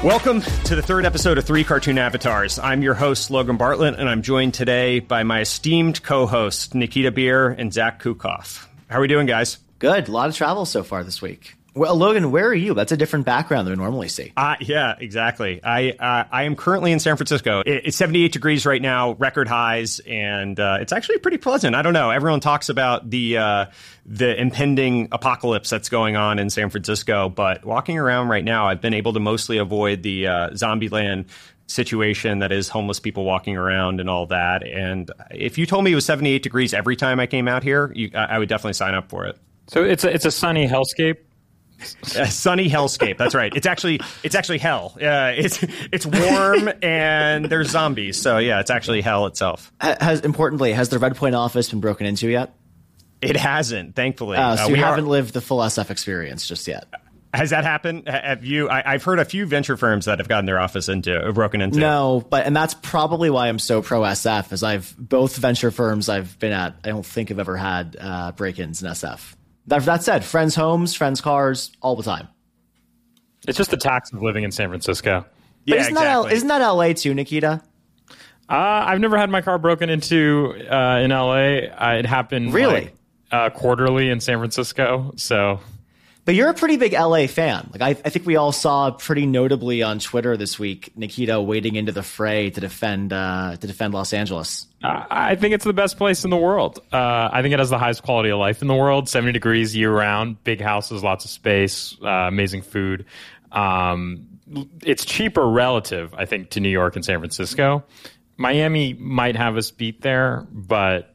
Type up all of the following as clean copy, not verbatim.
Welcome to the third episode of Three Cartoon Avatars. I'm your host, Logan Bartlett, and I'm joined today by my esteemed co-hosts, Nikita Beer and Zach Kukoff. How are we doing, guys? Good. A lot of travel so far this week. Well, Logan, where are you? That's a different background than we normally see. Yeah, exactly. I am currently in San Francisco. It's 78 degrees right now, record highs, and it's actually pretty pleasant. I don't know. Everyone talks about the impending apocalypse that's going on in San Francisco, but walking around right now, I've been able to mostly avoid the Zombieland situation that is homeless people walking around and all that. And if you told me it was 78 degrees every time I came out here, I would definitely sign up for it. So it's a sunny hellscape. A sunny hellscape. That's right. It's actually hell. It's warm and there's zombies. So yeah, it's actually hell itself. Has the Red Point office been broken into yet? It hasn't, thankfully. So you haven't lived the full SF experience just yet. Has that happened? Have you? I've heard a few venture firms that have gotten their office broken into. No, and that's probably why I'm so pro SF. Is both venture firms I've been at, I don't think have ever had break-ins in SF. That said, friends' homes, friends' cars, all the time. It's just the tax of living in San Francisco. But isn't that LA too, Nikita? I've never had my car broken into in LA. It happened really quarterly in San Francisco. So, but you're a pretty big LA fan. I think we all saw pretty notably on Twitter this week Nikita wading into the fray to defend Los Angeles. I think it's the best place in the world. I think it has the highest quality of life in the world. 70 degrees year round, big houses, lots of space, amazing food. It's cheaper relative, I think, to New York and San Francisco. Miami might have us beat there, but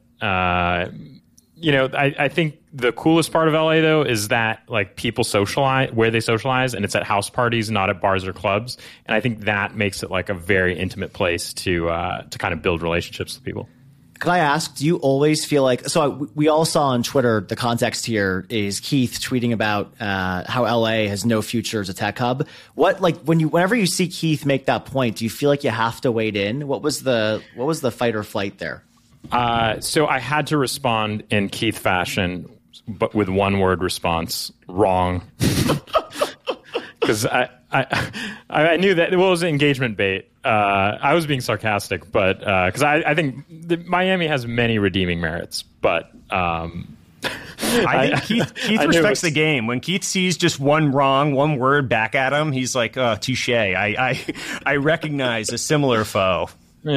I think the coolest part of LA though is that people socialize where they socialize, and it's at house parties, not at bars or clubs. And I think that makes it a very intimate place to kind of build relationships with people. Can I ask, do you always feel we all saw on Twitter, the context here is Keith tweeting about how LA has no future as a tech hub. Whenever you see Keith make that point, do you feel like you have to wade in? What was the fight or flight there? So I had to respond in Keith fashion, but with one word response: wrong. Because I knew that it was engagement bait. I was being sarcastic, but because I think Miami has many redeeming merits, but I think Keith respects the game. When Keith sees just one word back at him, he's like, touche. I recognize a similar foe.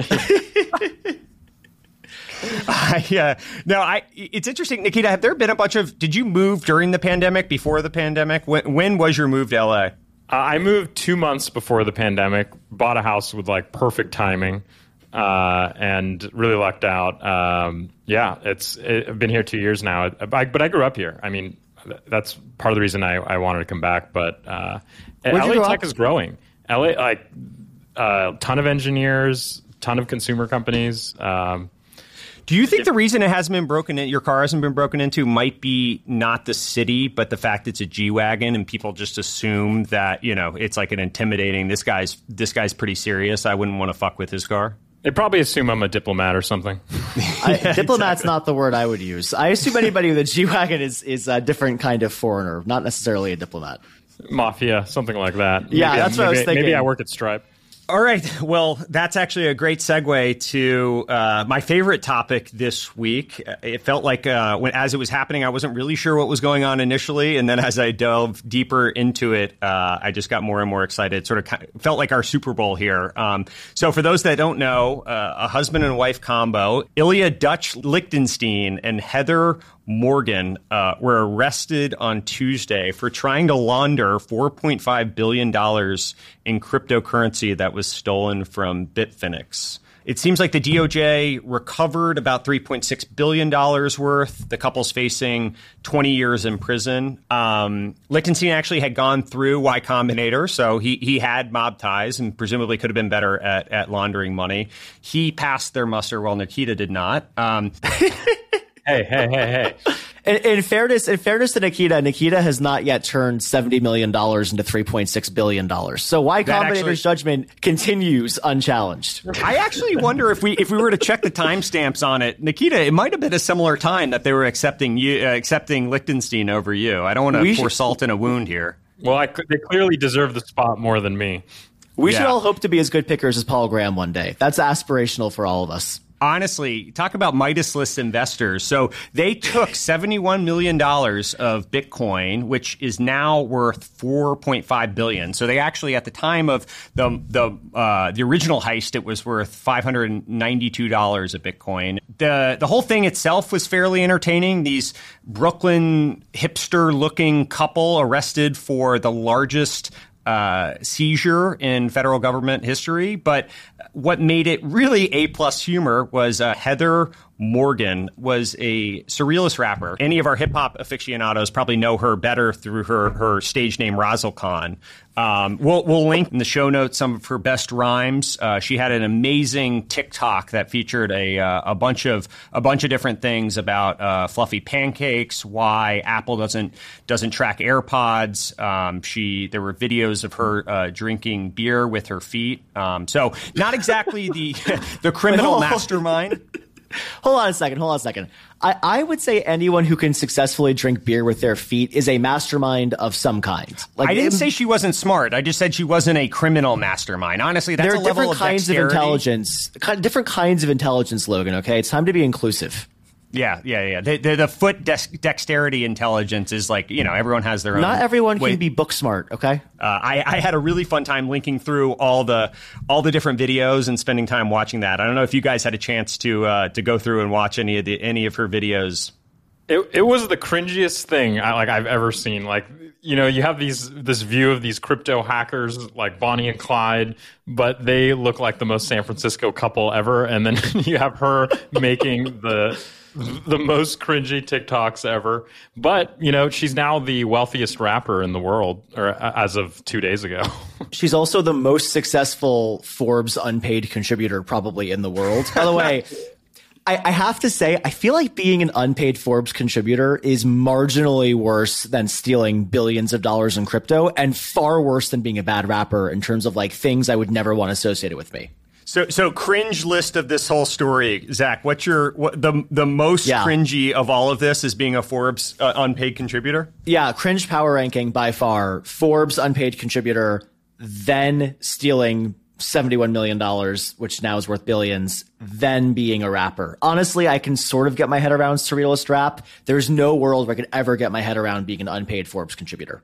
It's interesting, Nikita. Have there been did you move during the pandemic, before the pandemic? When was your move to LA? I moved 2 months before the pandemic, bought a house with perfect timing, and really lucked out. I've been here 2 years now, but I grew up here. I mean, that's part of the reason I wanted to come back, but LA tech is growing. LA, a ton of engineers, ton of consumer companies. Do you think the reason it hasn't been broken in, your car hasn't been broken into, might be not the city, but the fact it's a G-Wagon and people just assume that, it's an intimidating, this guy's pretty serious, I wouldn't want to fuck with his car? They probably assume I'm a diplomat or something. Diplomat's not the word I would use. I assume anybody with a G-Wagon is a different kind of foreigner, not necessarily a diplomat. Mafia, something like that. Yeah, that's what I was thinking. Maybe I work at Stripe. All right. Well, that's actually a great segue to my favorite topic this week. It felt like as it was happening, I wasn't really sure what was going on initially. And then as I dove deeper into it, I just got more and more excited. Sort of felt like our Super Bowl here. So for those that don't know, a husband and wife combo, Ilya Dutch Lichtenstein and Heather Morgan were arrested on Tuesday for trying to launder $4.5 billion in cryptocurrency that was stolen from Bitfinex. It seems like the DOJ recovered about $3.6 billion worth. The couple's facing 20 years in prison. Lichtenstein actually had gone through Y Combinator, so he had mob ties and presumably could have been better at laundering money. He passed their muster while Nikita did not. Hey. In fairness to Nikita has not yet turned $70 million into $3.6 billion. So Y Combinator's judgment continues unchallenged. I actually wonder if we were to check the timestamps on it, Nikita, it might have been a similar time that they were accepting Lichtenstein over you. I don't want to pour salt in a wound here. Well, they clearly deserve the spot more than me. We should all hope to be as good pickers as Paul Graham one day. That's aspirational for all of us. Honestly, talk about Midas-less investors. So they took $71 million of Bitcoin, which is now worth $4.5 billion. So they actually, at the time of the original heist, it was worth $592 a Bitcoin. The whole thing itself was fairly entertaining. These Brooklyn hipster-looking couple arrested for the largest seizure in federal government history. But what made it really A-plus humor was Heather Morgan was a surrealist rapper. Any of our hip-hop aficionados probably know her better through her stage name Razzle Khan. We'll link in the show notes some of her best rhymes. She had an amazing TikTok that featured a bunch of different things about fluffy pancakes, why Apple doesn't track AirPods. There were videos of her drinking beer with her feet. So not exactly the criminal mastermind. Hold on a second. I would say anyone who can successfully drink beer with their feet is a mastermind of some kind. I didn't say she wasn't smart. I just said she wasn't a criminal mastermind. Honestly, that's there a are level different of kinds dexterity. of intelligence. Different kinds of intelligence, Logan. Okay, it's time to be inclusive. Yeah. The foot dexterity intelligence is like, everyone has their own. Not everyone can be book smart, okay? I had a really fun time linking through all the different videos and spending time watching that. I don't know if you guys had a chance to go through and watch any of her videos. It was the cringiest thing I've ever seen. Like, you have this view of these crypto hackers like Bonnie and Clyde, but they look like the most San Francisco couple ever. And then you have her making the most cringy TikToks ever. But, she's now the wealthiest rapper in the world, or as of 2 days ago. She's also the most successful Forbes unpaid contributor probably in the world. By the way, I have to say, I feel like being an unpaid Forbes contributor is marginally worse than stealing billions of dollars in crypto, and far worse than being a bad rapper in terms of like things I would never want associated with me. So cringe list of this whole story, Zach. What's the most cringy of all of this is being a Forbes unpaid contributor? Yeah, cringe power ranking by far. Forbes unpaid contributor, then stealing $71 million, which now is worth billions, then being a rapper. Honestly, I can sort of get my head around surrealist rap. There's no world where I could ever get my head around being an unpaid Forbes contributor.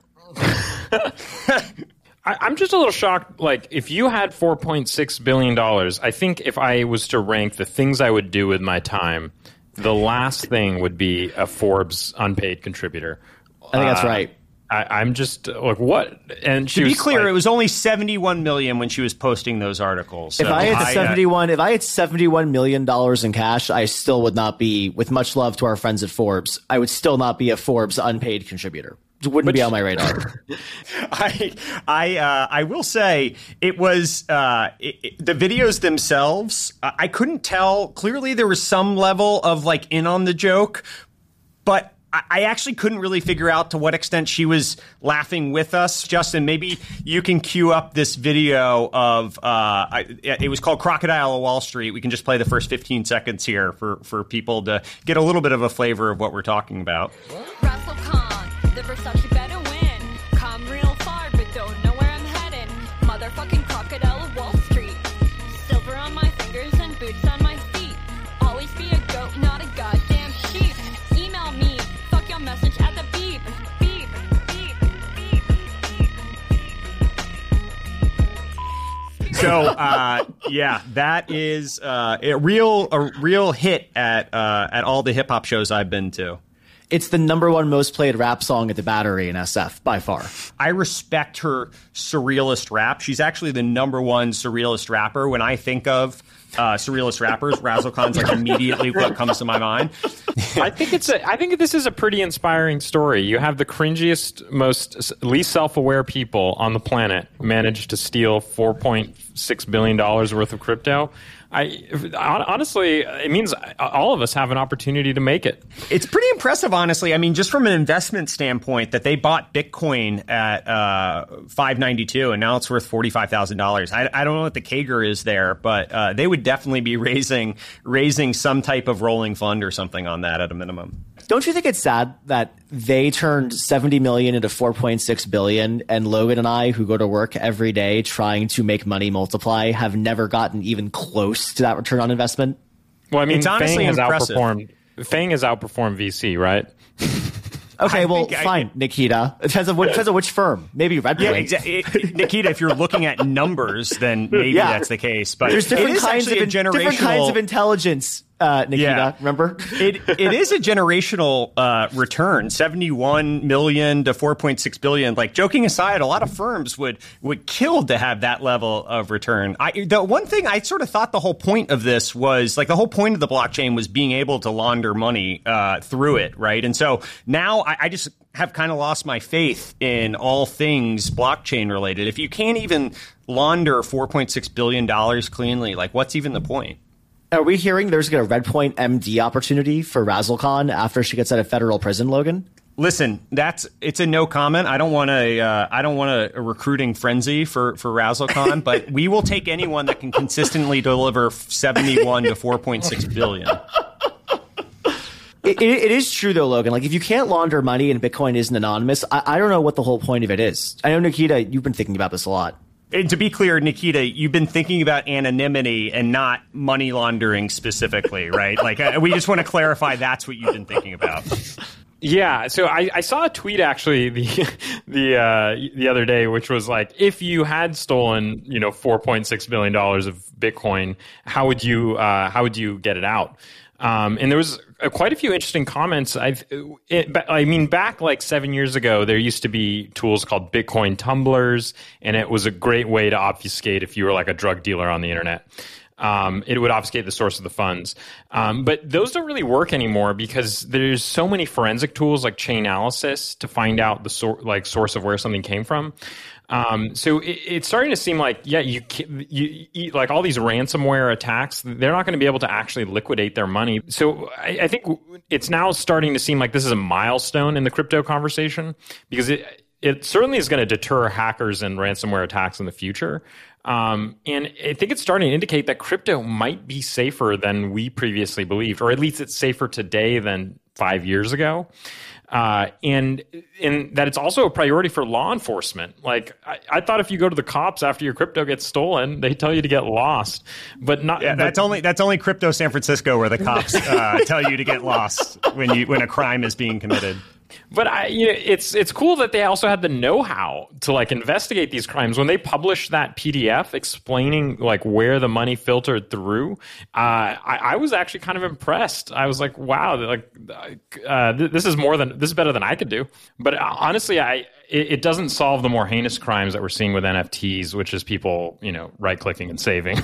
I'm just a little shocked. Like, if you had $4.6 billion, I think if I was to rank the things I would do with my time, the last thing would be a Forbes unpaid contributor. I think that's right. I'm just like, what? And to be clear, it was only 71 million when she was posting those articles. So if I had $71 million in cash, I still would not be, with much love to our friends at Forbes, I would still not be a Forbes unpaid contributor. It wouldn't be on my radar. I will say it was the videos themselves. I couldn't tell. Clearly, there was some level of like in on the joke, but I actually couldn't really figure out to what extent she was laughing with us. Justin, maybe you can cue up this video of it was called Crocodile of Wall Street. We can just play the first 15 seconds here for people to get a little bit of a flavor of what we're talking about. Russell Khan, the Versace better win. Come real far, but don't know where I'm heading. Motherfucking Crocodile of Wall Street. Silver on my fingers and boots on my feet. Always be a goat, not a goddamn sheep. Email me, fuck your message at the beep. Beep, beep, beep. So, that is a real hit at all the hip hop shows I've been to. It's the number one most played rap song at the Battery in SF, by far. I respect her surrealist rap. She's actually the number one surrealist rapper. When I think of surrealist rappers, Razzle Khan's like immediately what comes to my mind. I think this is a pretty inspiring story. You have the cringiest, least self-aware people on the planet manage to steal $4.6 billion worth of crypto. Honestly, it means all of us have an opportunity to make it. It's pretty impressive, honestly. I mean, just from an investment standpoint, that they bought Bitcoin at $592 and now it's worth $45,000. I don't know what the CAGR is there, but they would definitely be raising some type of rolling fund or something on that at a minimum. Don't you think it's sad that they turned 70 million into 4.6 billion, and Logan and I, who go to work every day trying to make money multiply, have never gotten even close to that return on investment? Well, I mean, It's honestly FANG has outperformed VC, right? Okay, fine, Nikita. It depends on which firm. Maybe Redpoint. Yeah, exactly. Nikita, if you're looking at numbers, then maybe that's the case. But there's different kinds of intelligence, Nikita. Yeah. Remember? It is a generational return, 71 million to 4.6 billion. Like, joking aside, a lot of firms would kill to have that level of return. The one thing I sort of thought the whole point of this was, like, the whole point of the blockchain was being able to launder money through it, right? And so now I just have kind of lost my faith in all things blockchain related. If you can't even launder $4.6 billion cleanly, like, what's even the point? Are we hearing there's a Redpoint MD opportunity for Razzlecon after she gets out of federal prison, Logan? Listen, it's a no comment. I don't want a recruiting frenzy for Razzlecon, but we will take anyone that can consistently deliver 71 to 4.6 billion. It is true, though, Logan. Like, if you can't launder money and Bitcoin isn't anonymous, I don't know what the whole point of it is. I know, Nikita, you've been thinking about this a lot. And to be clear, Nikita, you've been thinking about anonymity and not money laundering specifically, right? Like, we just want to clarify that's what you've been thinking about. Yeah, so I saw a tweet actually the other day, which was like, if you had stolen $4.6 billion of Bitcoin, how would you get it out? And there was quite a few interesting comments. Back like 7 years ago, there used to be tools called Bitcoin tumblers, and it was a great way to obfuscate if you were like a drug dealer on the internet. It would obfuscate the source of the funds. But those don't really work anymore because there's so many forensic tools like Chainalysis to find out the source of where something came from. So it's starting to seem like, you like all these ransomware attacks, they're not going to be able to actually liquidate their money. So I think it's now starting to seem like this is a milestone in the crypto conversation because it certainly is going to deter hackers and ransomware attacks in the future. And I think it's starting to indicate that crypto might be safer than we previously believed, or at least it's safer today than 5 years ago. And that it's also a priority for law enforcement. Like, I thought if you go to the cops after your crypto gets stolen, they tell you to get lost, but not. Yeah, that's only crypto San Francisco where the cops tell you to get lost when a crime is being committed. But it's cool that they also had the know-how to like investigate these crimes. When they published that PDF explaining like where the money filtered through, I was actually kind of impressed. I was like, wow, this is better than I could do. But honestly, it doesn't solve the more heinous crimes that we're seeing with NFTs, which is people right-clicking and saving.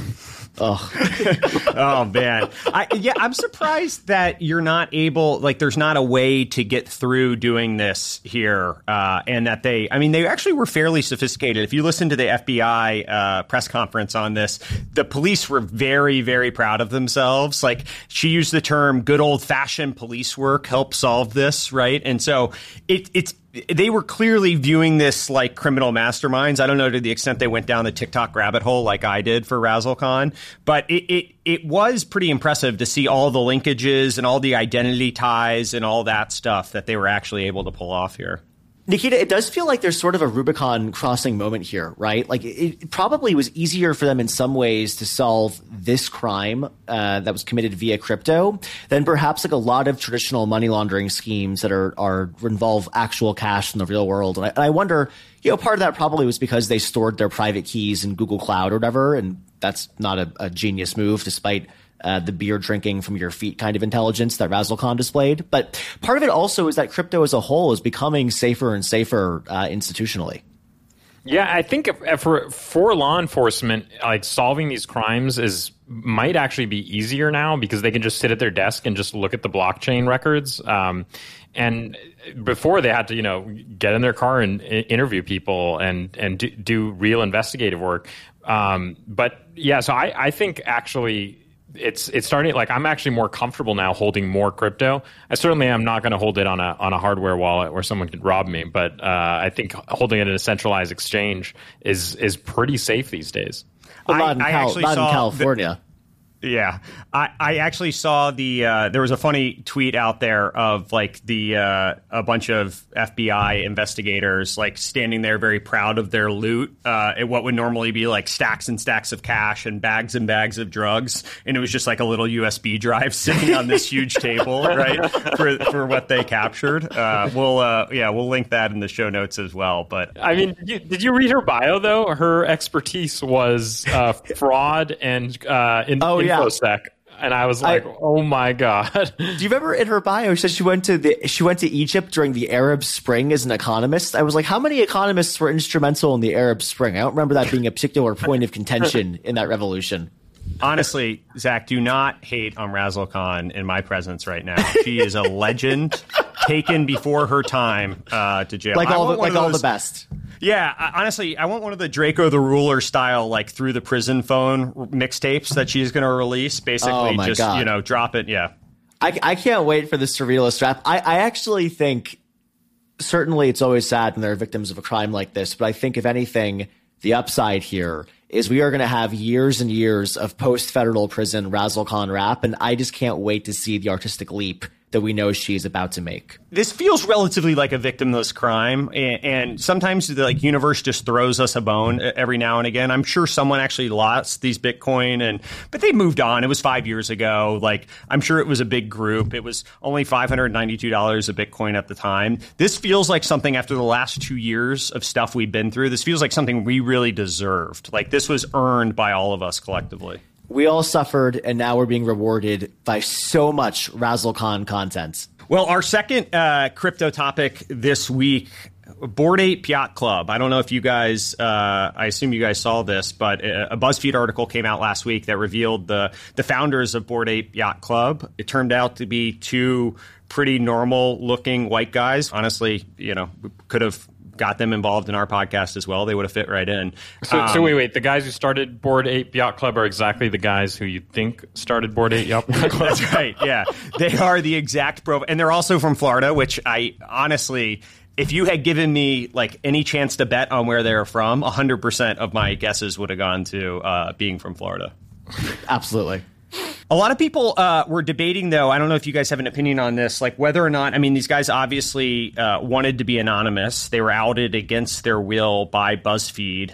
Oh man, I'm surprised that you're not able, like, there's not a way to get through doing this here, and that they actually were fairly sophisticated. If you listen to the FBI press conference on this, the police were very, very proud of themselves. Like, she used the term "good old-fashioned police work" helped solve this, right? And so they were clearly viewing this like criminal masterminds. I don't know to the extent they went down the TikTok rabbit hole like I did for Razzlecon, but it was pretty impressive to see all the linkages and all the identity ties and all that stuff that they were actually able to pull off here. Nikita, it does feel like there's sort of a Rubicon crossing moment here, right? Like, it probably was easier for them in some ways to solve this crime that was committed via crypto than perhaps like a lot of traditional money laundering schemes that are involve actual cash in the real world. And I wonder, part of that probably was because they stored their private keys in Google Cloud or whatever, and that's not a genius move, despite the beer drinking from your feet kind of intelligence that Razzlecon displayed. But part of it also is that crypto as a whole is becoming safer and safer institutionally. Yeah, I think for law enforcement, like, solving these crimes might actually be easier now because they can just sit at their desk and just look at the blockchain records. And before they had to, get in their car and interview people and do real investigative work. But yeah, so I think actually it's starting, like, I'm actually more comfortable now holding more crypto. I certainly am not going to hold it on a hardware wallet where someone could rob me, but I think holding it in a centralized exchange is pretty safe these days. Well, not in California. Yeah, I actually saw there was a funny tweet out there of like a bunch of FBI investigators like standing there very proud of their loot at what would normally be like stacks and stacks of cash and bags of drugs, and it was just like a little USB drive sitting on this huge table, right, for what they captured. We'll link that in the show notes as well. But I mean, did you read her bio though? Her expertise was fraud and InfoSec. And I was like, oh my God. Do you remember in her bio, she said she went to Egypt during the Arab Spring as an economist? I was like, how many economists were instrumental in the Arab Spring? I don't remember that being a particular point of contention in that revolution. Honestly, Zach, do not hate on Razzle Khan in my presence right now. She is a legend taken before her time to jail. Like all the best. Yeah, honestly, I want one of the Draco the Ruler style, like through the prison phone mixtapes that she's going to release. Basically, God. Drop it. Yeah, I can't wait for this to release rap. I actually think certainly it's always sad when there are victims of a crime like this, but I think if anything, the upside here is we are going to have years and years of post-federal prison Razzle Khan rap, and I just can't wait to see the artistic leap that we know she's about to make. This feels relatively like a victimless crime, and sometimes the universe just throws us a bone every now and again. I'm sure someone actually lost these Bitcoin, but they moved on. It was 5 years ago. Like, I'm sure it was a big group. It was only $592 a Bitcoin at the time. This feels like something after the last 2 years of stuff we've been through. This feels like something we really deserved. Like, this was earned by all of us collectively. We all suffered, and now we're being rewarded by so much Razzle Khan content. Well, our second crypto topic this week, Bored Ape Yacht Club. I don't know if you guys, I assume you guys saw this, but a BuzzFeed article came out last week that revealed the founders of Bored Ape Yacht Club. It turned out to be two pretty normal-looking white guys. Honestly, we could have got them involved in our podcast as well. They would have fit right in. So wait. The guys who started Bored Ape Yacht Club are exactly the guys who you think started Bored Ape Yacht Club? That's right, yeah. They are the exact and they're also from Florida, which I honestly, if you had given me like any chance to bet on where they're from, 100% of my guesses would have gone to being from Florida. Absolutely. A lot of people were debating, though, I don't know if you guys have an opinion on this, like whether or not, I mean, these guys obviously wanted to be anonymous. They were outed against their will by BuzzFeed.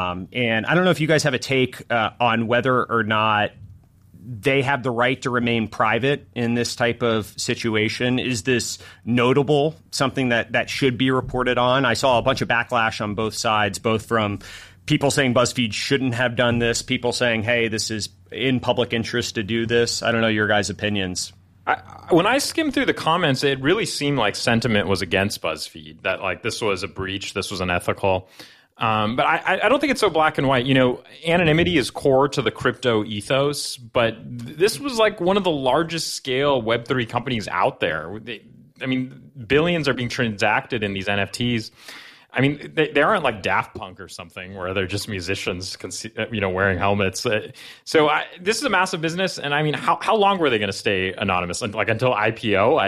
And I don't know if you guys have a take on whether or not they have the right to remain private in this type of situation. Is this notable, something that should be reported on? I saw a bunch of backlash on both sides, both from people saying BuzzFeed shouldn't have done this, people saying, hey, this is in public interest to do this. I don't know your guys' opinions. When I skimmed through the comments, it really seemed like sentiment was against BuzzFeed, that like this was a breach, this was unethical. But I don't think it's so black and white. Anonymity is core to the crypto ethos, but this was like one of the largest scale Web3 companies out there. Billions are being transacted in these NFTs. I mean, they aren't like Daft Punk or something where they're just musicians, wearing helmets. So this is a massive business, and I mean, how long were they going to stay anonymous? Like until IPO?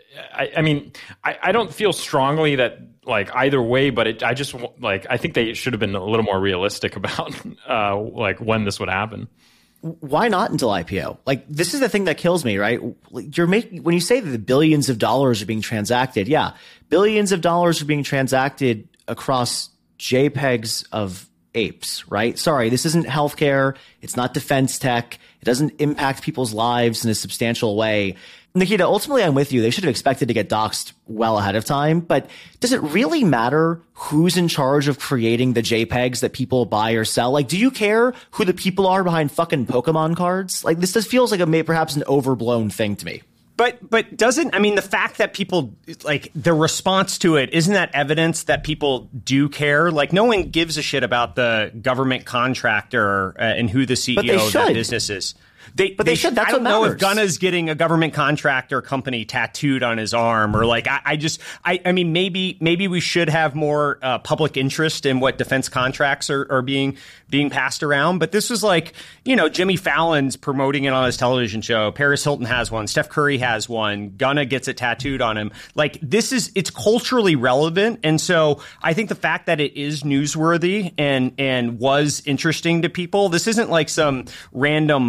I don't feel strongly that like either way, but I think they should have been a little more realistic about like when this would happen. Why not until IPO? Like, this is the thing that kills me, right? When you say that the billions of dollars are being transacted, yeah, billions of dollars are being transacted across JPEGs of apes, right? Sorry, this isn't healthcare. It's not defense tech. It doesn't impact people's lives in a substantial way. Nikita, ultimately, I'm with you. They should have expected to get doxxed well ahead of time. But does it really matter who's in charge of creating the JPEGs that people buy or sell? Like, do you care who the people are behind fucking Pokemon cards? Like, this just feels like perhaps an overblown thing to me. But doesn't, I mean, the fact that people, like, the response to it, isn't that evidence that people do care? Like, no one gives a shit about the government contractor and who the CEO of that business is. They should. That's I don't know if Gunna's getting a government contractor company tattooed on his arm, or like I mean maybe we should have more public interest in what defense contracts are being passed around. But this was like, Jimmy Fallon's promoting it on his television show. Paris Hilton has one. Steph Curry has one. Gunna gets it tattooed on him. Like, it's culturally relevant, and so I think the fact that it is newsworthy and was interesting to people. This isn't like some random blog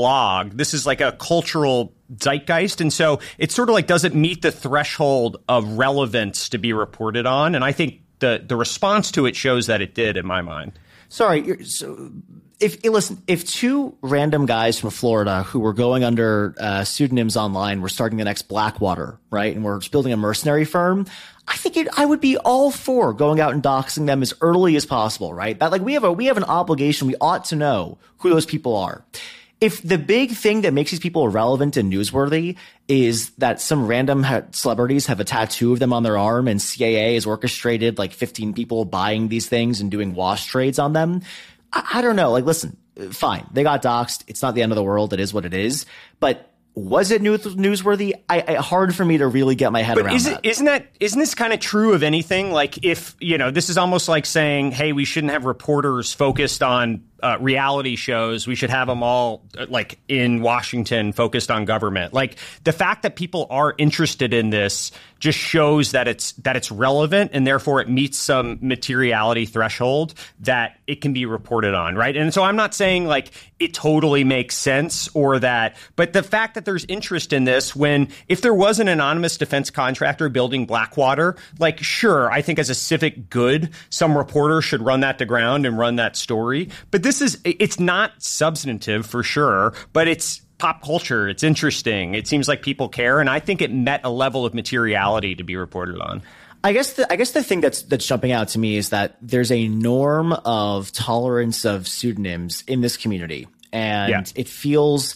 blog. This is like a cultural zeitgeist. And so it's sort of like, does it meet the threshold of relevance to be reported on? And I think the response to it shows that it did, in my mind. Sorry. So if two random guys from Florida who were going under pseudonyms online were starting the next Blackwater, right, and we're building a mercenary firm, I think I would be all for going out and doxing them as early as possible, right? That like we have an obligation. We ought to know who those people are. If the big thing that makes these people relevant and newsworthy is that some random celebrities have a tattoo of them on their arm and CAA has orchestrated like 15 people buying these things and doing wash trades on them, I don't know. Like, listen, fine. They got doxed. It's not the end of the world. It is what it is. But was it newsworthy? Hard for me to really get my head around that. Isn't this kind of true of anything? Like, if, this is almost like saying, hey, we shouldn't have reporters focused on reality shows. We should have them all like in Washington focused on government. Like, the fact that people are interested in this just shows that it's relevant, and therefore it meets some materiality threshold that it can be reported on, right? And so I'm not saying like it totally makes sense or that, but the fact that there's interest in this, when if there was an anonymous defense contractor building Blackwater, like, sure, I think as a civic good, some reporter should run that to ground and run that story. But it's not substantive for sure, but it's pop culture. It's interesting. It seems like people care. And I think it met a level of materiality to be reported on. I guess the thing that's jumping out to me is that there's a norm of tolerance of pseudonyms in this community. And it feels,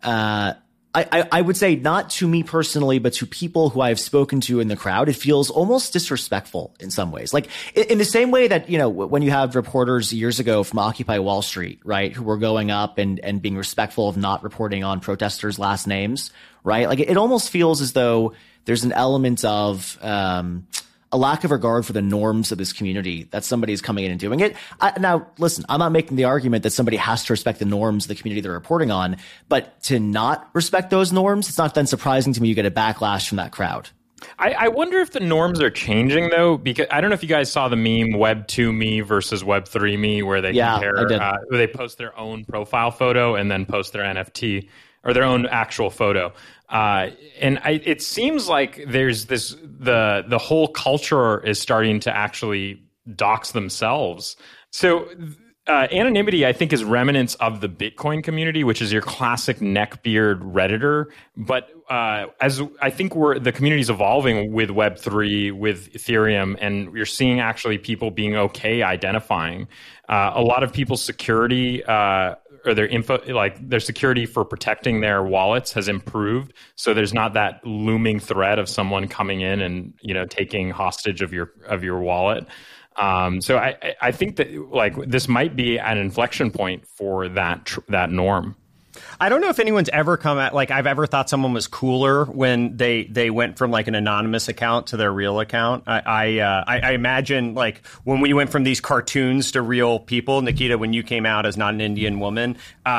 I would say, not to me personally, but to people who I've spoken to in the crowd, it feels almost disrespectful in some ways. Like in the same way that, when you have reporters years ago from Occupy Wall Street, right, who were going up and being respectful of not reporting on protesters' last names, right? Like it almost feels as though there's an element of a lack of regard for the norms of this community that somebody's coming in and doing it. Now, listen, I'm not making the argument that somebody has to respect the norms of the community they're reporting on, but to not respect those norms, it's not then surprising to me you get a backlash from that crowd. I wonder if the norms are changing, though, because I don't know if you guys saw the meme Web 2 me versus Web 3 me, where they compare, where they post their own profile photo and then post their NFT or their own actual photo. It seems like there's the whole culture is starting to actually dox themselves. So anonymity, I think, is remnants of the Bitcoin community, which is your classic neckbeard Redditor. But as I think the community's evolving with Web3, with Ethereum, and you're seeing actually people being okay identifying. A lot of people's security or their info, like their security for protecting their wallets, has improved. So there's not that looming threat of someone coming in and taking hostage of your wallet. So I think that like this might be an inflection point for that norm. I don't know if anyone's ever come at, like, I've ever thought someone was cooler when they went from like an anonymous account to their real account. I imagine like when we went from these cartoons to real people, Nikita, when you came out as not an Indian woman,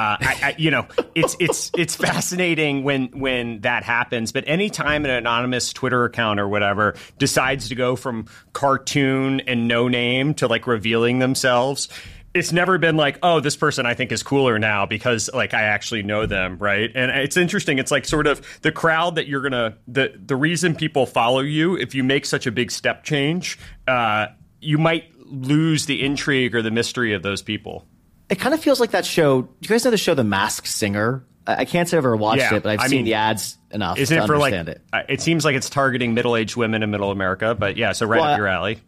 it's fascinating when that happens. But anytime an anonymous Twitter account or whatever decides to go from cartoon and no name to like revealing themselves, it's never been like, oh, this person I think is cooler now because like I actually know them, right? And it's interesting. It's like sort of the crowd that you're gonna the reason people follow you. If you make such a big step change, you might lose the intrigue or the mystery of those people. It kind of feels like that show. Do you guys know the show The Masked Singer? I can't say I've ever watched it, but I've seen the ads enough to understand it. It seems like it's targeting middle-aged women in Middle America, but yeah, so up your alley.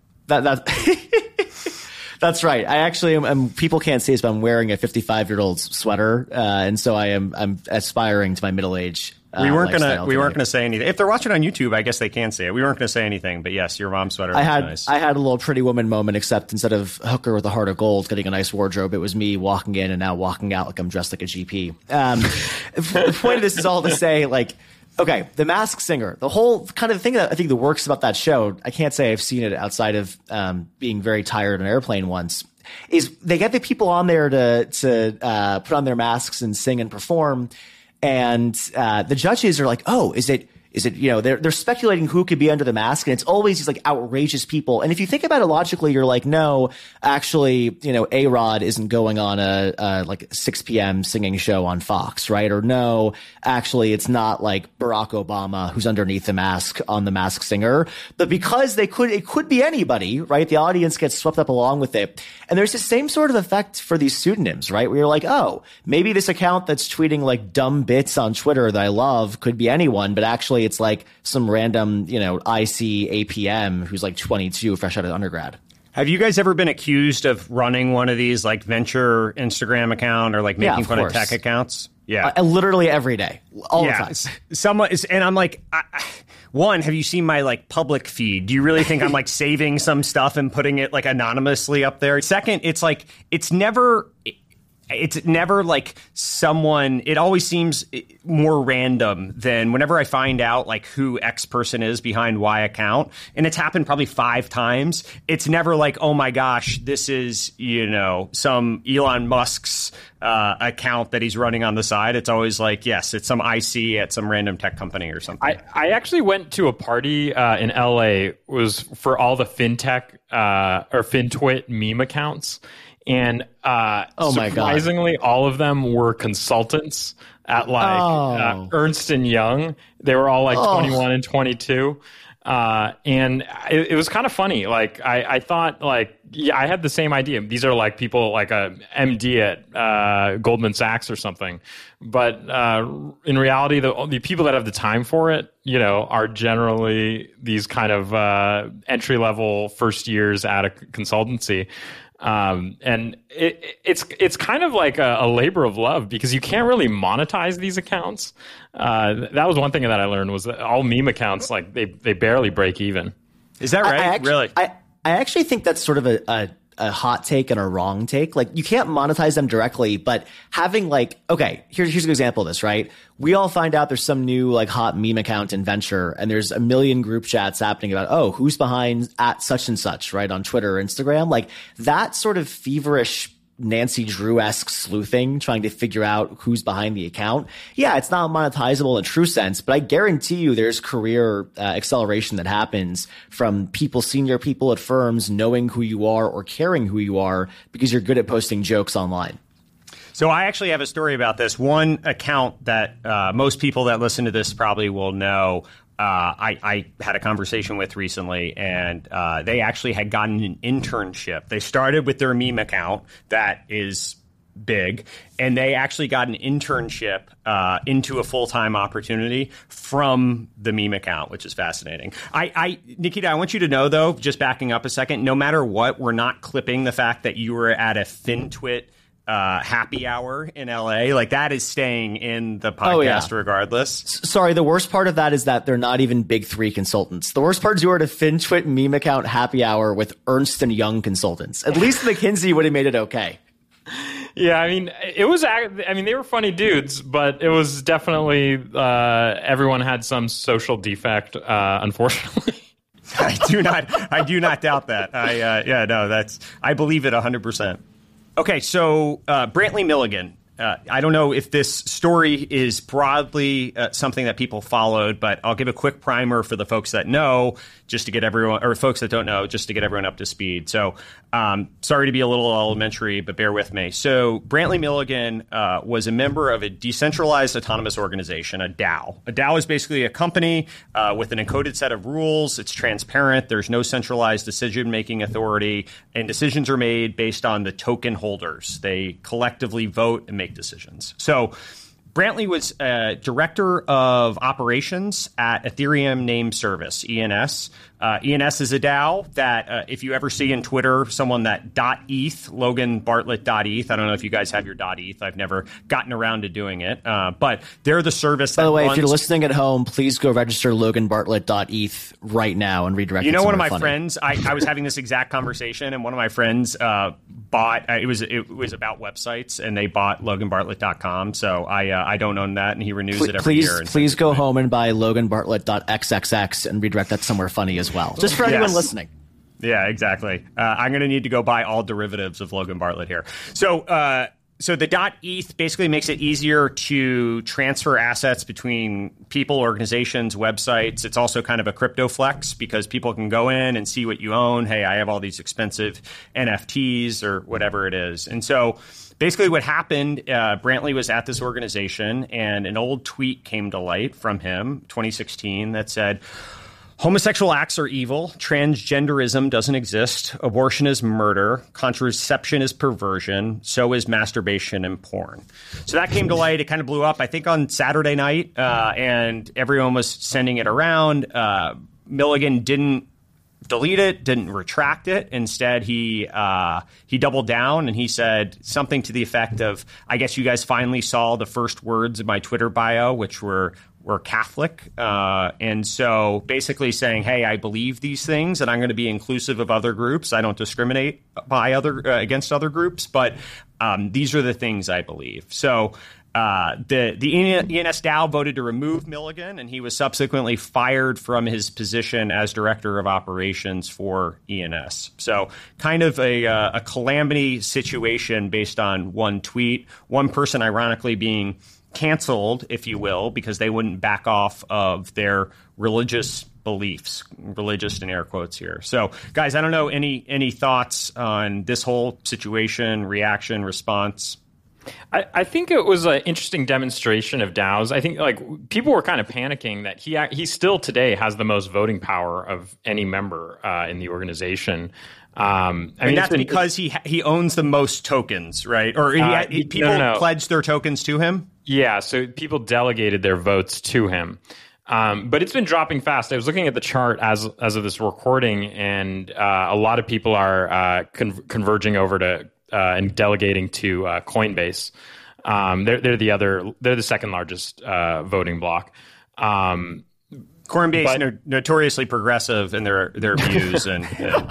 That's right. I actually am. People can't see this, but I'm wearing a 55-year-old's sweater, and so I'm aspiring to my middle age. We weren't gonna say anything. If they're watching on YouTube, I guess they can say it. We weren't gonna say anything, but yes, your mom's sweater. I had nice. I had a little Pretty Woman moment, except instead of hooker with a heart of gold getting a nice wardrobe, it was me walking in and now walking out like I'm dressed like a GP. The point of this is all to say, like, okay, The Masked Singer, the whole kind of thing that I think that works about that show, I can't say I've seen it outside of being very tired on an airplane once, is they get the people on there to put on their masks and sing and perform, and the judges are like, oh, is it Is it, they're speculating who could be under the mask, and it's always these like outrageous people. And if you think about it logically, you're like, no, actually, A-Rod isn't going on a like 6 p.m. singing show on Fox, right? Or no, actually, it's not like Barack Obama who's underneath the mask on The Masked Singer. But because it could be anybody, right? The audience gets swept up along with it. And there's the same sort of effect for these pseudonyms, right? Where you're like, oh, maybe this account that's tweeting like dumb bits on Twitter that I love could be anyone, but actually it's like some random, IC APM who's like 22, fresh out of undergrad. Have you guys ever been accused of running one of these like venture Instagram account or like making fun of tech accounts? Yeah. Literally every day. All the time. Someone is, and I'm like, one, have you seen my like public feed? Do you really think I'm like saving some stuff and putting it like anonymously up there? Second, it's like, it's never like someone, it always seems more random than whenever I find out like who X person is behind Y account. And it's happened probably 5 times. It's never like, oh my gosh, this is, some Elon Musk's account that he's running on the side. It's always like, yes, it's some IC at some random tech company or something. I actually went to a party in LA, was for all the fintech or FinTwit meme accounts. And surprisingly, all of them were consultants at like Ernst & Young. They were all like 21 and 22. And it was kind of funny. Like I thought like, yeah, I had the same idea. These are like people like a MD at Goldman Sachs or something. But in reality, the people that have the time for it, are generally these kind of entry level first years at a consultancy. And it's kind of like a labor of love because you can't really monetize these accounts. That was one thing that I learned was that all meme accounts, like they barely break even. Is that right? Really? I actually think that's sort of a hot take and a wrong take. Like you can't monetize them directly, but having like, okay, here's an example of this, right? We all find out there's some new like hot meme account in venture and there's a million group chats happening about, oh, who's behind at such and such, right? On Twitter or Instagram. Like that sort of feverish Nancy Drew-esque sleuthing, trying to figure out who's behind the account. Yeah, it's not monetizable in a true sense, but I guarantee you there's career acceleration that happens from senior people at firms knowing who you are or caring who you are because you're good at posting jokes online. So I actually have a story about this. One account that most people that listen to this probably will know. I had a conversation with recently, and they actually had gotten an internship. They started with their meme account that is big, and they actually got an internship into a full-time opportunity from the meme account, which is fascinating. Nikita, I want you to know, though, just backing up a second, no matter what, we're not clipping the fact that you were at a FinTwit happy hour in LA. Like that is staying in the podcast regardless. Sorry, the worst part of that is that they're not even big 3 consultants. The worst part is you were at a FinTwit meme account happy hour with Ernst & Young consultants. At least McKinsey would have made it okay. Yeah, I mean, they were funny dudes, but it was definitely everyone had some social defect, unfortunately. I do not doubt that. I believe it 100%. Okay, so Brantley Milligan. I don't know if this story is broadly something that people followed, but I'll give a quick primer for the folks that know, just to get everyone, or folks that don't know, just to get everyone up to speed. So sorry to be a little elementary, but bear with me. So Brantley Milligan was a member of a decentralized autonomous organization, a DAO. A DAO is basically a company with an encoded set of rules. It's transparent. There's no centralized decision-making authority, and decisions are made based on the token holders. They collectively vote and make decisions. So Brantley was director of operations at Ethereum Name Service, ENS. ENS is a DAO that if you ever see in Twitter someone that .eth, Logan Bartlett .eth, I don't know if you guys have your .eth. I've never gotten around to doing it, but they're the service that By the way, runs... if you're listening at home, please go register Logan Bartlett .eth right now and redirect it. One of my friends, I was having this exact conversation, and one of my friends bought, it was about websites, and they bought loganbartlett.com, so I don't own that, and he renews it every year. Please go home and buy loganbartlett.xxx and redirect that somewhere funny as well, just for anyone listening. Yeah, exactly. I'm going to need to go buy all derivatives of Logan Bartlett here. So So the .eth basically makes it easier to transfer assets between people, organizations, websites. It's also kind of a crypto flex because people can go in and see what you own. Hey, I have all these expensive NFTs or whatever it is. And so basically what happened, Brantley was at this organization and an old tweet came to light from him, 2016, that said, homosexual acts are evil. Transgenderism doesn't exist. Abortion is murder. Contraception is perversion. So is masturbation and porn. So that came to light. It kind of blew up, I think, on Saturday night, and everyone was sending it around. Milligan didn't delete it, didn't retract it. Instead, he doubled down and he said something to the effect of, I guess you guys finally saw the first words of my Twitter bio, which were Catholic. And so basically saying, hey, I believe these things and I'm going to be inclusive of other groups. I don't discriminate against other groups, but these are the things I believe. So the ENS DAO voted to remove Milligan, and he was subsequently fired from his position as director of operations for ENS. So kind of a calamity situation based on one tweet, one person ironically being canceled, if you will, because they wouldn't back off of their religious beliefs, religious in air quotes here. So, guys, I don't know, any thoughts on this whole situation, reaction, response? I think it was an interesting demonstration of DAOs. I think like people were kind of panicking that he still today has the most voting power of any member in the organization. I mean, that's because he owns the most tokens, right? Or people pledged their tokens to him? Yeah, so people delegated their votes to him. But it's been dropping fast. I was looking at the chart as of this recording, and a lot of people are converging over to and delegating to Coinbase. They're the second largest voting block. Coinbase notoriously progressive in their views and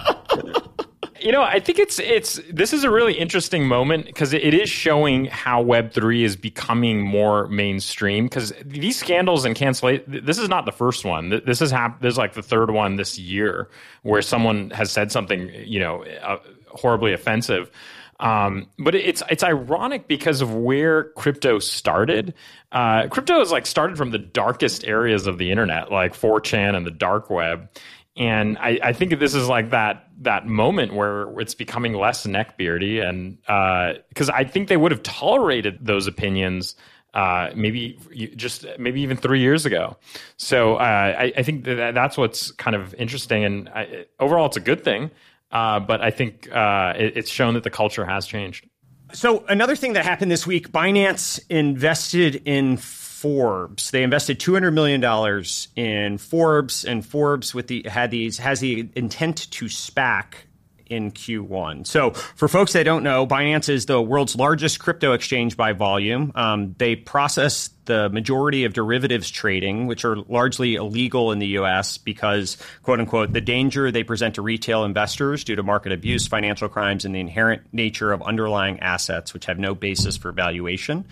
you know, I think this is a really interesting moment because it is showing how Web3 is becoming more mainstream. Because these scandals and cancellation, this is not the first one. This is there's like the third one this year where someone has said something, horribly offensive. But it's ironic because of where crypto started. Crypto is started from the darkest areas of the internet, like 4chan and the dark web. And I think this is like that moment where it's becoming less neckbeardy, and because I think they would have tolerated those opinions maybe even 3 years ago. So I think that's what's kind of interesting, and overall it's a good thing. But I think it's shown that the culture has changed. So another thing that happened this week, Binance invested in Forbes. They invested $200 million in Forbes, and Forbes has the intent to SPAC in Q1. So for folks that don't know, Binance is the world's largest crypto exchange by volume. They process the majority of derivatives trading, which are largely illegal in the U.S. because, quote unquote, the danger they present to retail investors due to market abuse, financial crimes, and the inherent nature of underlying assets, which have no basis for valuation.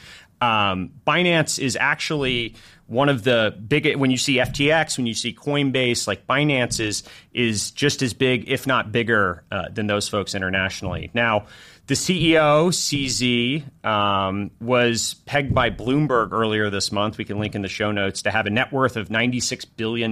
Binance is actually one of the big, when you see FTX, when you see Coinbase, like Binance is just as big, if not bigger, than those folks internationally. Now, the CEO, CZ, was pegged by Bloomberg earlier this month. We can link in the show notes to have a net worth of $96 billion.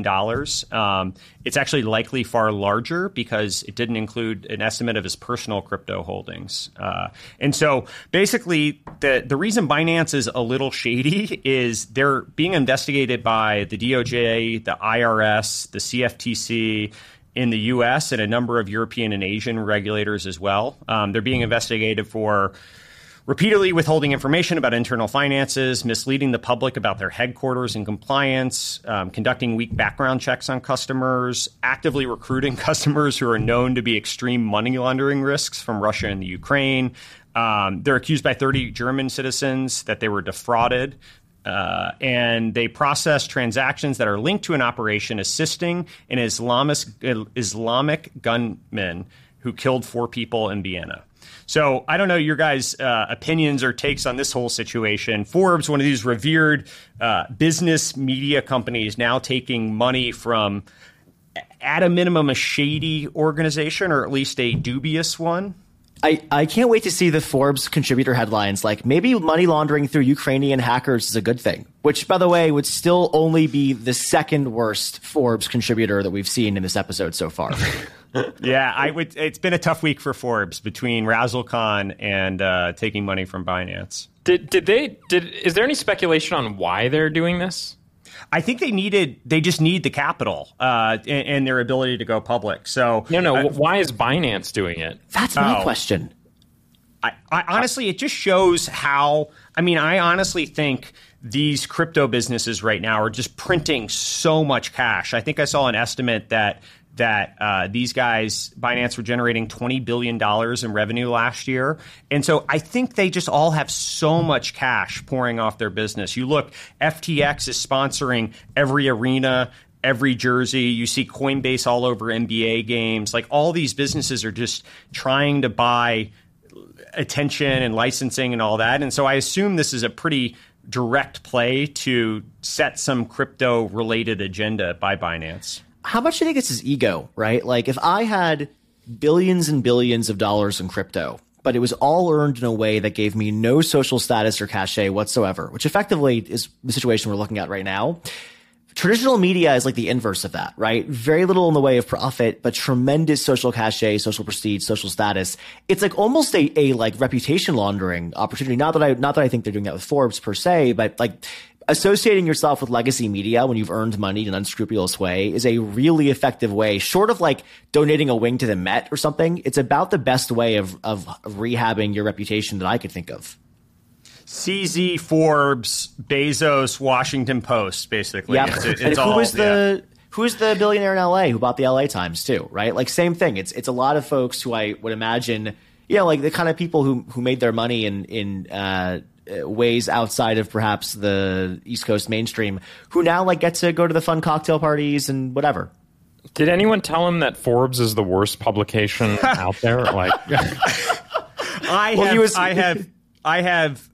It's actually likely far larger because it didn't include an estimate of his personal crypto holdings. And so basically, the reason Binance is a little shady is they're being investigated by the DOJ, the IRS, the CFTC, in the U.S. and a number of European and Asian regulators as well. They're being investigated for repeatedly withholding information about internal finances, misleading the public about their headquarters and compliance, conducting weak background checks on customers, actively recruiting customers who are known to be extreme money laundering risks from Russia and the Ukraine. They're accused by 30 German citizens that they were defrauded. And they process transactions that are linked to an operation assisting an Islamic gunman who killed 4 people in Vienna. So I don't know your guys' opinions or takes on this whole situation. Forbes, one of these revered business media companies, now taking money from, at a minimum, a shady organization, or at least a dubious one. I can't wait to see the Forbes contributor headlines like maybe money laundering through Ukrainian hackers is a good thing, which, by the way, would still only be the second worst Forbes contributor that we've seen in this episode so far. Yeah, it's been a tough week for Forbes between Razzle Khan and taking money from Binance. Is there any speculation on why they're doing this? I think they just need the capital and their ability to go public. So why is Binance doing it? That's my question. I honestly, it just shows how. I mean, I honestly think these crypto businesses right now are just printing so much cash. I think I saw an estimate that these guys, Binance, were generating $20 billion in revenue last year. And so I think they just all have so much cash pouring off their business. You look, FTX is sponsoring every arena, every jersey. You see Coinbase all over NBA games. Like, all these businesses are just trying to buy attention and licensing and all that. And so I assume this is a pretty direct play to set some crypto-related agenda by Binance. How much do you think it's his ego, right? Like, if I had billions and billions of dollars in crypto, but it was all earned in a way that gave me no social status or cachet whatsoever, which effectively is the situation we're looking at right now. Traditional media is like the inverse of that, right? Very little in the way of profit, but tremendous social cachet, social prestige, social status. It's like almost a like reputation laundering opportunity. Not that I think they're doing that with Forbes per se, but like, associating yourself with legacy media when you've earned money in an unscrupulous way is a really effective way, short of like donating a wing to the Met or something. It's about the best way of rehabbing your reputation that I could think of. CZ, Forbes, Bezos, Washington Post, basically. Yeah. It's all, who's the billionaire in LA who bought the LA Times too, right? Like, same thing. It's a lot of folks who I would imagine, like the kind of people who made their money in ways outside of perhaps the East Coast mainstream, who now like get to go to the fun cocktail parties and whatever. Did anyone tell him that Forbes is the worst publication out there? Like, I have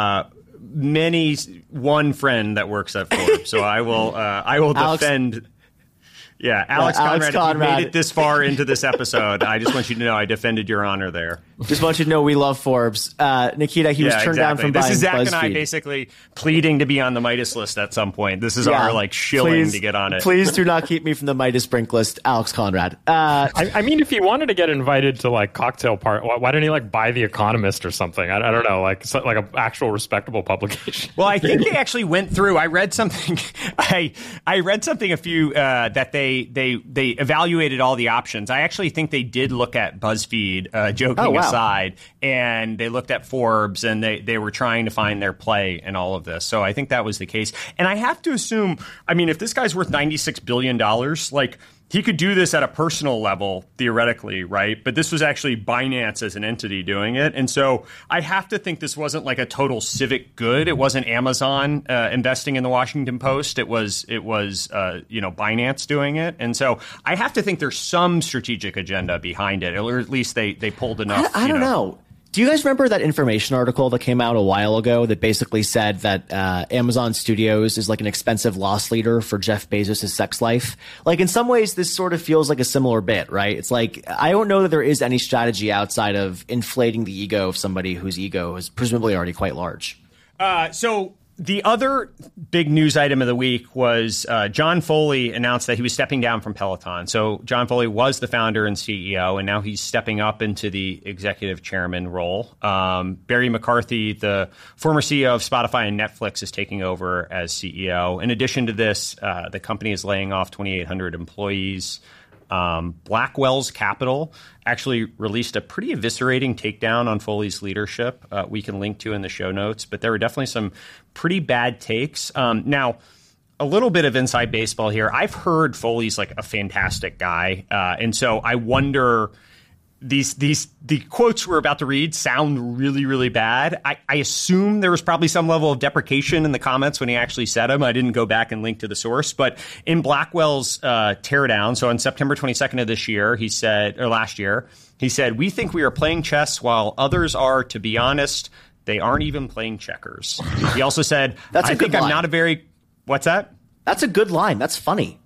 one friend that works at Forbes, so I will defend. Yeah, Alex Conrad, if you made it this far into this episode, I just want you to know I defended your honor there. Just want you to know we love Forbes. Nikita, he was turned down from buying BuzzFeed. This is Zach and I basically pleading to be on the Midas list at some point. This is our like shilling to get on it. Please do not keep me from the Midas Brink list, Alex Conrad. I mean, if he wanted to get invited to like cocktail party, why don't he like buy The Economist or something? I don't know, like an actual respectable publication. Well, I think they actually went through. I read something. I read something a few that they evaluated all the options. I actually think they did look at BuzzFeed, joking aside, and they looked at Forbes, and they were trying to find their play in all of this. So I think that was the case. And I have to assume, I mean, if this guy's worth $96 billion, like, he could do this at a personal level, theoretically, right? But this was actually Binance as an entity doing it. And so I have to think this wasn't like a total civic good. It wasn't Amazon investing in the Washington Post. It was Binance doing it. And so I have to think there's some strategic agenda behind it, or at least they pulled enough. I don't know. Do you guys remember that Information article that came out a while ago that basically said that Amazon Studios is like an expensive loss leader for Jeff Bezos' sex life? Like, in some ways, this sort of feels like a similar bit, right? It's like, I don't know that there is any strategy outside of inflating the ego of somebody whose ego is presumably already quite large. So the other big news item of the week was John Foley announced that he was stepping down from Peloton. So John Foley was the founder and CEO, and now he's stepping up into the executive chairman role. Barry McCarthy, the former CEO of Spotify and Netflix, is taking over as CEO. In addition to this, the company is laying off 2,800 employees. Blackwell's Capital actually released a pretty eviscerating takedown on Foley's leadership. We can link to in the show notes, but there were definitely some pretty bad takes. Now, a little bit of inside baseball here. I've heard Foley's like a fantastic guy, and so I wonder. The quotes we're about to read sound really, really bad. I assume there was probably some level of deprecation in the comments when he actually said them. I didn't go back and link to the source. But in Blackwell's teardown, so on September 22nd of this year, last year, he said, "We think we are playing chess while others are, to be honest, they aren't even playing checkers." He also said, That's a good line. I'm not a very... What's that? That's a good line. That's funny.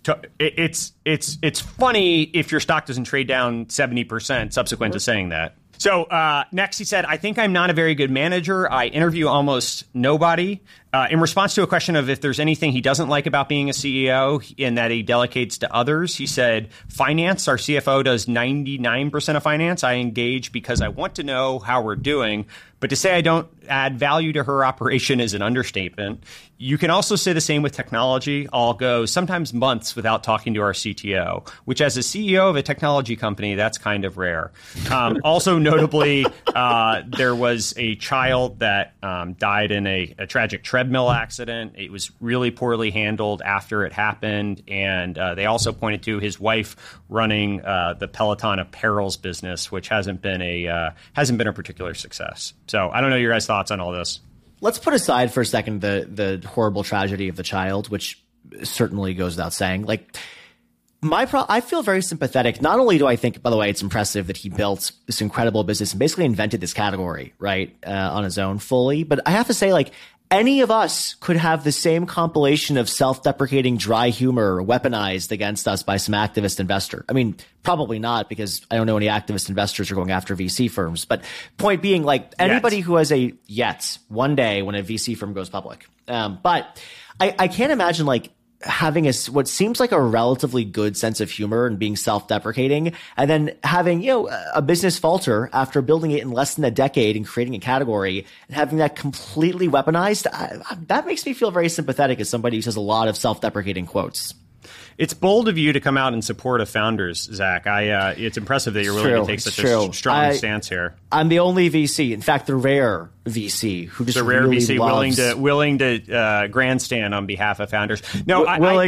It's funny if your stock doesn't trade down 70% subsequent to saying that. So next he said, I think I'm not a very good manager. I interview almost nobody. In response to a question of if there's anything he doesn't like about being a CEO in that he delegates to others, he said, finance, our CFO does 99% of finance. I engage because I want to know how we're doing. But to say I don't add value to her operation is an understatement. You can also say the same with technology. I'll go sometimes months without talking to our CTO, which as a CEO of a technology company, that's kind of rare. Also notably, there was a child that died in a tragic treadmill accident. It was really poorly handled after it happened. And they also pointed to his wife running the Peloton apparels business, which hasn't been a particular success. So I don't know your guys' thoughts on all this. Let's put aside for a second the horrible tragedy of the child, which certainly goes without saying. Like, I feel very sympathetic. Not only do I think, by the way, it's impressive that he built this incredible business and basically invented this category, right, on his own fully, but I have to say, like, any of us could have the same compilation of self-deprecating dry humor weaponized against us by some activist investor. I mean, probably not, because I don't know any activist investors are going after VC firms. But point being, like, anybody who has one day when a VC firm goes public. But I can't imagine, like, having what seems like a relatively good sense of humor and being self-deprecating, and then having, a business falter after building it in less than a decade and creating a category and having that completely weaponized. That makes me feel very sympathetic as somebody who says a lot of self-deprecating quotes. It's bold of you to come out in support of founders, Zach. It's impressive that you're willing to take such a strong stance here. I'm the only VC, in fact, the rare VC who just really VC loves willing to grandstand on behalf of founders. No,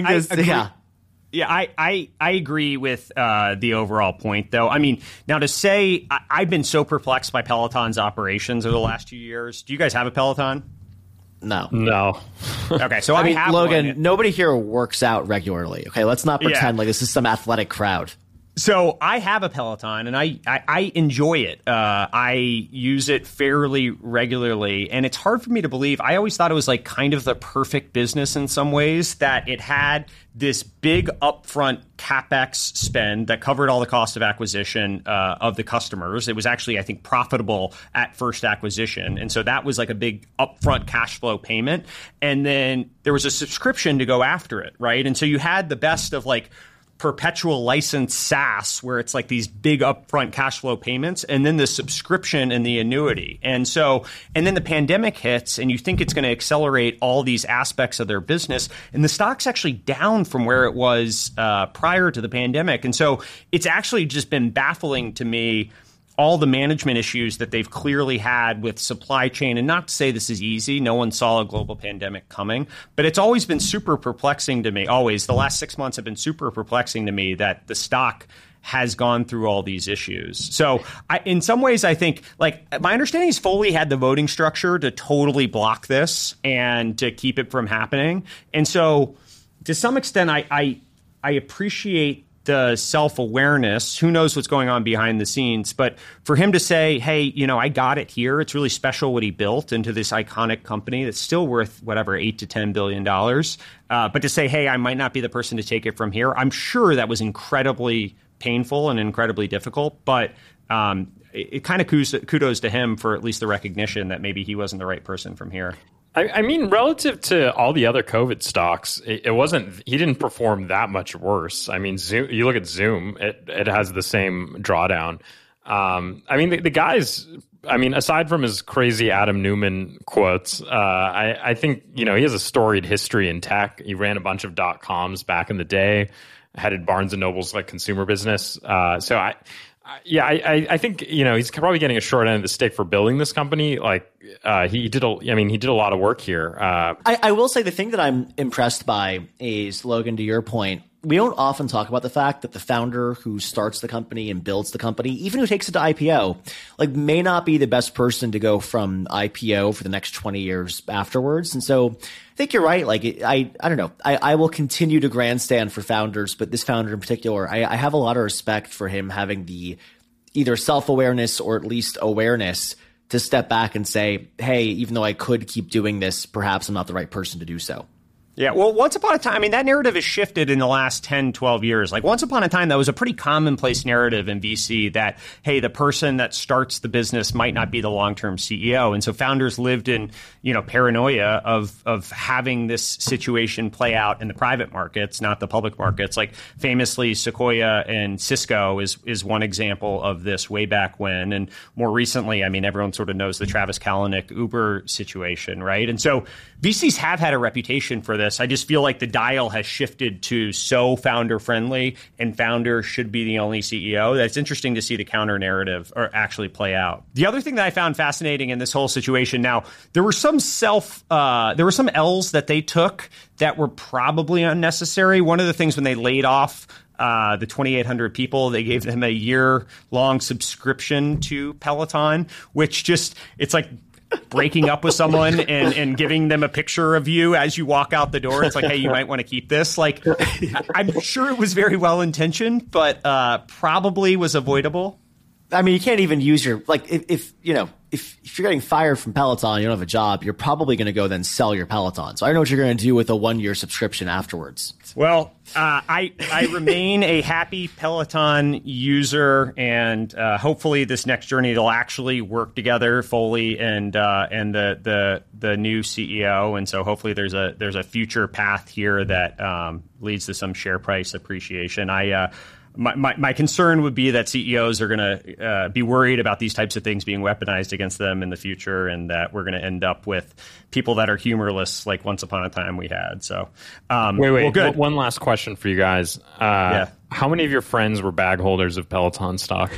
I agree with the overall point, though. I mean, now to say I've been so perplexed by Peloton's operations over the last 2 years. Do you guys have a Peloton? No. Okay, so I mean, have Logan, one. Nobody here works out regularly. Okay, let's not pretend like this is some athletic crowd. So I have a Peloton, and I enjoy it. I use it fairly regularly, and it's hard for me to believe. I always thought it was like kind of the perfect business in some ways, that it had this big upfront CapEx spend that covered all the cost of acquisition of the customers. It was actually, I think, profitable at first acquisition. And so that was like a big upfront cash flow payment. And then there was a subscription to go after it, right? And so you had the best of like perpetual license SaaS, where it's like these big upfront cash flow payments, and then the subscription and the annuity. And then the pandemic hits, and you think it's going to accelerate all these aspects of their business. And the stock's actually down from where it was prior to the pandemic. And so it's actually just been baffling to me, all the management issues that they've clearly had with supply chain. And not to say this is easy. No one saw a global pandemic coming. But it's always been super perplexing to me. Always. The last 6 months have been super perplexing to me that the stock has gone through all these issues. So in some ways, I think, like, my understanding is Foley had the voting structure to totally block this and to keep it from happening. And so to some extent, I appreciate the self-awareness. Who knows what's going on behind the scenes? But for him to say, hey, I got it here. It's really special what he built into this iconic company that's still worth whatever, $8 to $10 billion. But to say, hey, I might not be the person to take it from here. I'm sure that was incredibly painful and incredibly difficult. But it kind of kudos to him for at least the recognition that maybe he wasn't the right person from here. I mean, relative to all the other COVID stocks, it wasn't. He didn't perform that much worse. I mean, Zoom. You look at Zoom; it has the same drawdown. I mean, the guy's. I mean, aside from his crazy Adam Newman quotes, I think he has a storied history in tech. He ran a bunch of .coms back in the day, headed Barnes and Noble's like consumer business. So I think he's probably getting a short end of the stick for building this company. Like he did a lot of work here. I will say the thing that I'm impressed by is, Logan, to your point, we don't often talk about the fact that the founder who starts the company and builds the company, even who takes it to IPO, like, may not be the best person to go from IPO for the next 20 years afterwards. And so I think you're right. Like, I don't know. I will continue to grandstand for founders, but this founder in particular, I have a lot of respect for him having the either self-awareness or at least awareness to step back and say, hey, even though I could keep doing this, perhaps I'm not the right person to do so. Yeah, well, once upon a time, I mean, that narrative has shifted in the last 10, 12 years. Like, once upon a time, that was a pretty commonplace narrative in VC that, hey, the person that starts the business might not be the long-term CEO. And so founders lived in, paranoia of having this situation play out in the private markets, not the public markets. Like, famously, Sequoia and Cisco is one example of this way back when. And more recently, I mean, everyone sort of knows the Travis Kalanick Uber situation, right? And so VCs have had a reputation for this. I just feel like the dial has shifted to so founder friendly, and founder should be the only CEO. That's interesting to see the counter narrative or actually play out. The other thing that I found fascinating in this whole situation, now there were some L's that they took that were probably unnecessary. One of the things when they laid off the 2,800 people, they gave them a year-long subscription to Peloton, which it's like breaking up with someone and giving them a picture of you as you walk out the door. It's like, hey, you might want to keep this. Like, I'm sure it was very well intentioned, but probably was avoidable. I mean, you can't even use your, like, if you're getting fired from Peloton, you don't have a job, you're probably going to go then sell your Peloton. So I don't know what you're going to do with a 1-year subscription afterwards. Well, I remain a happy Peloton user, and hopefully this next journey will actually work together, Foley and the new CEO, and so hopefully there's a future path here that leads to some share price appreciation. My concern would be that CEOs are going to be worried about these types of things being weaponized against them in the future, and that we're going to end up with people that are humorless like once upon a time we had. So, wait. Well, good. One last question for you guys. Yeah. How many of your friends were bag holders of Peloton stock?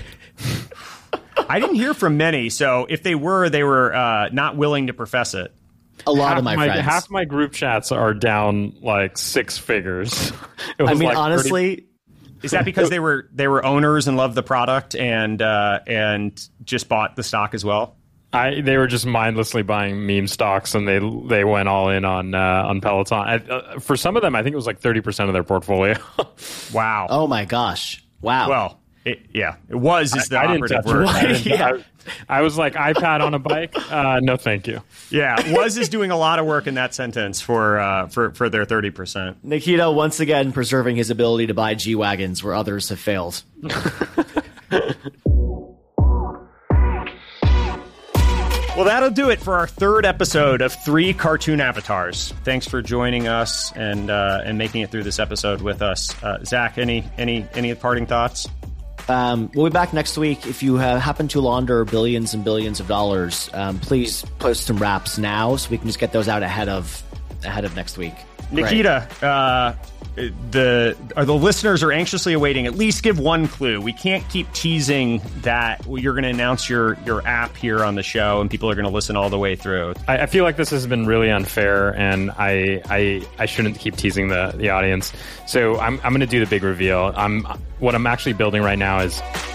I didn't hear from many. So if they were not willing to profess it. A lot of my friends. Half my group chats are down like 6 figures. I mean, honestly. Is that because they were owners and loved the product and just bought the stock as well? They were just mindlessly buying meme stocks, and they went all in on Peloton. For some of them, I think it was like 30% of their portfolio. Wow! Oh my gosh! Wow. Well, it was the operative word. I was like, iPad on a bike? No, thank you. Yeah, is doing a lot of work in that sentence for their 30%. Nikita once again preserving his ability to buy G-Wagons where others have failed. Well, that'll do it for our 3rd episode of 3 Cartoon Avatars. Thanks for joining us and making it through this episode with us. Zach, any parting thoughts? We'll be back next week. If you happen to launder billions and billions of dollars, please post some raps now so we can just get those out ahead of next week. Nikita, the listeners are anxiously awaiting. At least give one clue. We can't keep teasing that you're going to announce your app here on the show, and people are going to listen all the way through. I feel like this has been really unfair, and I shouldn't keep teasing the audience. So I'm going to do the big reveal. What I'm actually building right now is